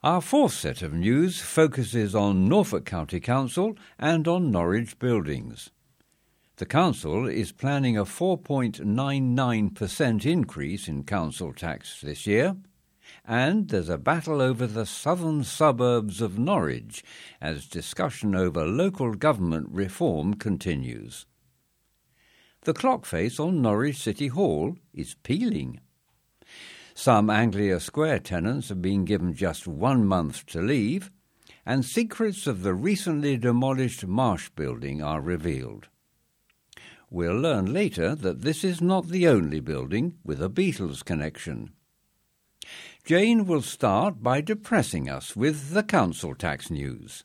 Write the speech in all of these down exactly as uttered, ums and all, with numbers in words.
Our fourth set of news focuses on Norfolk County Council and on Norwich buildings. The Council is planning a four point nine nine percent increase in council tax this year, and there's a battle over the southern suburbs of Norwich as discussion over local government reform continues. The clock face on Norwich City Hall is peeling. Some Anglia Square tenants have been given just one month to leave, and secrets of the recently demolished Marsh building are revealed. We'll learn later that this is not the only building with a Beatles connection. Jane will start by depressing us with the council tax news.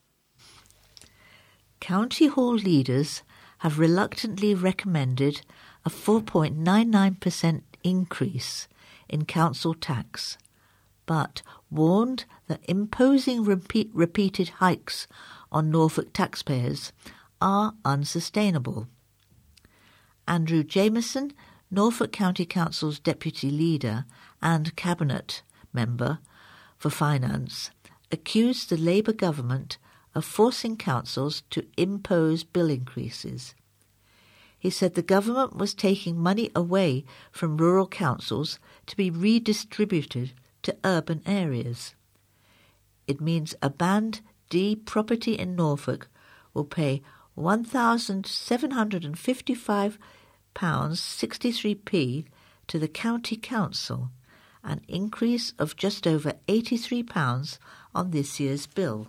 County Hall leaders have reluctantly recommended a four point nine nine percent increase in council tax, but warned that imposing repeat, repeated hikes on Norfolk taxpayers are unsustainable. Andrew Jameson, Norfolk County Council's deputy leader and cabinet member for finance, accused the Labour government of forcing councils to impose bill increases. He said the government was taking money away from rural councils to be redistributed to urban areas. It means a Band D property in Norfolk will pay one thousand seven hundred fifty-five pounds sixty-three p to the county council, an increase of just over eighty-three pounds on this year's bill.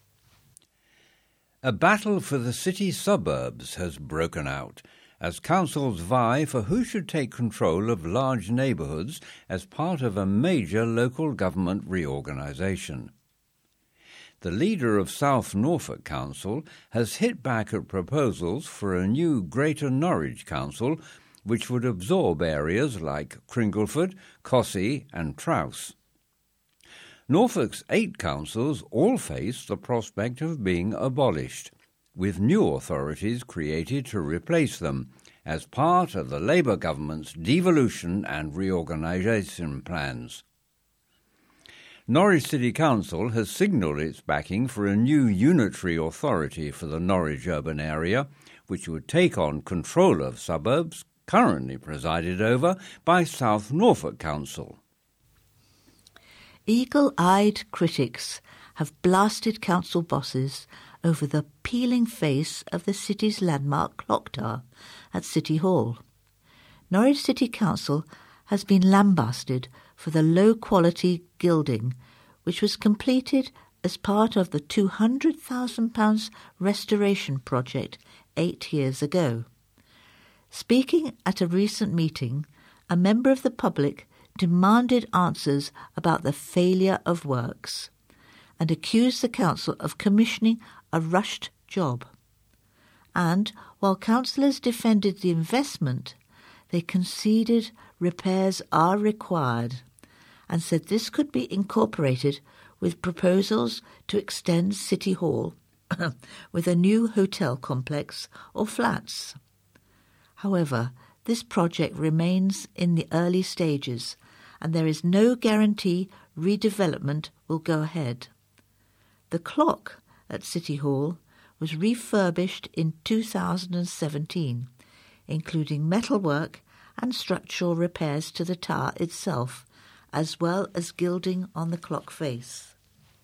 A battle for the city suburbs has broken out as councils vie for who should take control of large neighbourhoods as part of a major local government reorganisation. The leader of South Norfolk Council has hit back at proposals for a new Greater Norwich Council which would absorb areas like Cringleford, Cossey and Trouse. Norfolk's eight councils all face the prospect of being abolished, with new authorities created to replace them as part of the Labour government's devolution and reorganisation plans. Norwich City Council has signalled its backing for a new unitary authority for the Norwich urban area, which would take on control of suburbs currently presided over by South Norfolk Council. Eagle-eyed critics have blasted council bosses over the peeling face of the city's landmark clock tower at City Hall. Norwich City Council has been lambasted for the low-quality gilding, which was completed as part of the two hundred thousand pounds restoration project eight years ago. Speaking at a recent meeting, a member of the public demanded answers about the failure of works and accused the council of commissioning a rushed job. And while councillors defended the investment, they conceded repairs are required and said this could be incorporated with proposals to extend City Hall with a new hotel complex or flats. However, this project remains in the early stages and there is no guarantee redevelopment will go ahead. The clock at City Hall was refurbished in two thousand seventeen, including metalwork and structural repairs to the tower itself, as well as gilding on the clock face.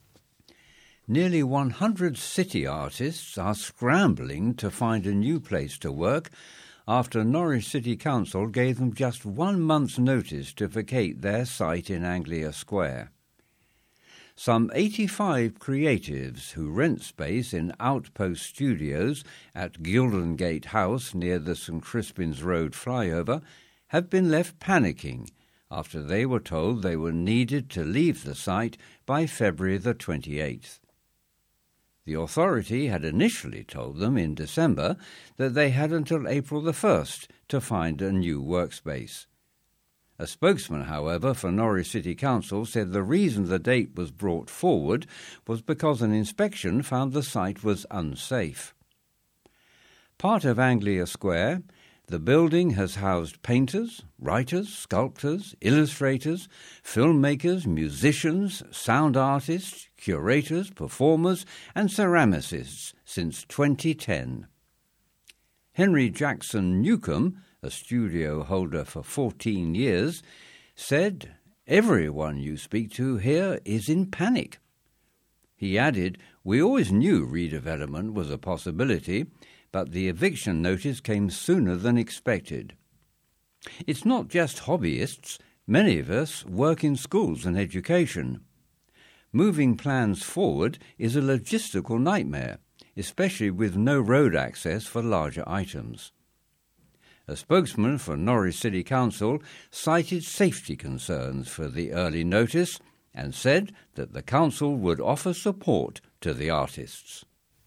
Nearly one hundred city artists are scrambling to find a new place to work after Norwich City Council gave them just one month's notice to vacate their site in Anglia Square. Some eighty-five creatives who rent space in Outpost Studios at Gildengate House near the St Crispin's Road flyover have been left panicking after they were told they were needed to leave the site by February the twenty-eighth. The authority had initially told them in December that they had until April the first to find a new workspace. A spokesman, however, for Norwich City Council said the reason the date was brought forward was because an inspection found the site was unsafe. Part of Anglia Square, The building has housed painters, writers, sculptors, illustrators, filmmakers, musicians, sound artists, curators, performers and ceramicists since twenty ten. Henry Jackson Newcomb, a studio holder for fourteen years, said, "Everyone you speak to here is in panic." He added, "We always knew redevelopment was a possibility, but the eviction notice came sooner than expected. It's not just hobbyists. Many of us work in schools and education. Moving plans forward is a logistical nightmare, especially with no road access for larger items." A spokesman for Norwich City Council cited safety concerns for the early notice and said that the council would offer support to the artists.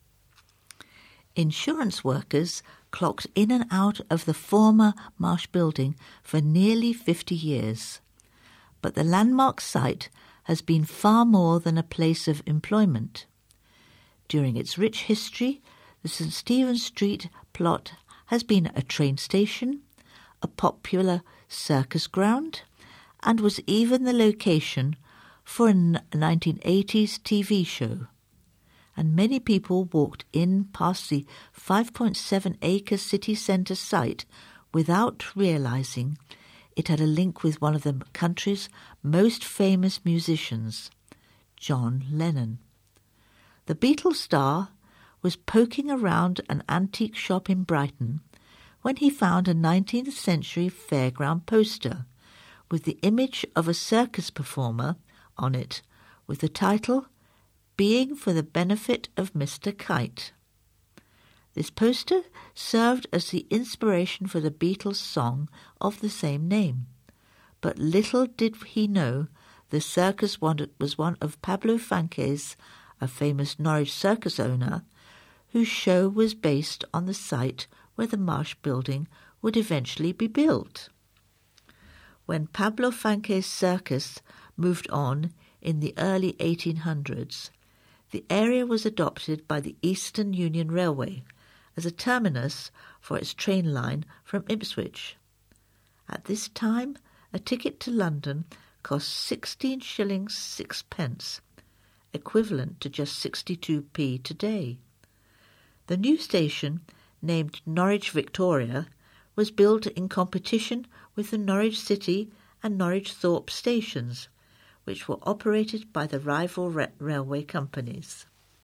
Insurance workers clocked in and out of the former Marsh building for nearly fifty years. But the landmark site has been far more than a place of employment. During its rich history, the St Stephen's Street plot has been a train station, a popular circus ground, and was even the location for a nineteen eighties T V show. And many people walked in past the five point seven acre city centre site without realising it had a link with one of the country's most famous musicians, John Lennon. The Beatles star was poking around an antique shop in Brighton when he found a nineteenth century fairground poster with the image of a circus performer on it with the title "Being for the Benefit of Mister Kite." This poster served as the inspiration for the Beatles' song of the same name, but little did he know the circus was one of Pablo Fanque's, a famous Norwich circus owner, whose show was based on the site where the Marsh building would eventually be built. When Pablo Fanque's circus moved on in the early eighteen hundreds, the area was adopted by the Eastern Union Railway as a terminus for its train line from Ipswich. At this time, a ticket to London cost sixteen shillings sixpence, equivalent to just sixty-two p today. The new station, named Norwich Victoria, was built in competition with the Norwich City and Norwich Thorpe stations, which were operated by the rival ra- railway companies.